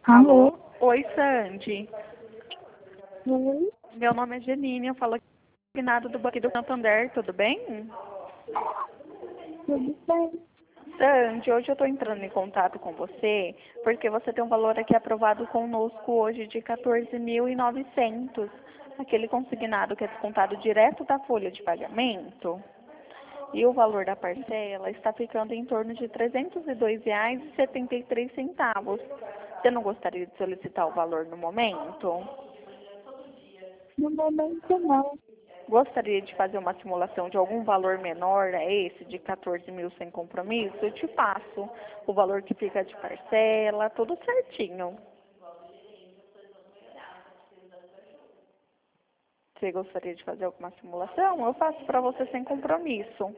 Alô? Alô? Oi, Sandy. Oi? Meu nome é Janine, eu falo aqui nada do Banco do Santander, tudo bem? Tudo bem? Sandy, hoje eu estou entrando em contato com você porque você tem um valor aqui aprovado conosco hoje de 14.900, aquele consignado que é descontado direto da folha de pagamento. E o valor da parcela está ficando em torno de R$ 302,73. Você não gostaria de solicitar o valor no momento? No momento não. Gostaria de fazer uma simulação de algum valor menor a esse, de 14 mil sem compromisso? Eu te passo o valor que fica de parcela, tudo certinho. Você gostaria de fazer alguma simulação? Eu faço para você sem compromisso.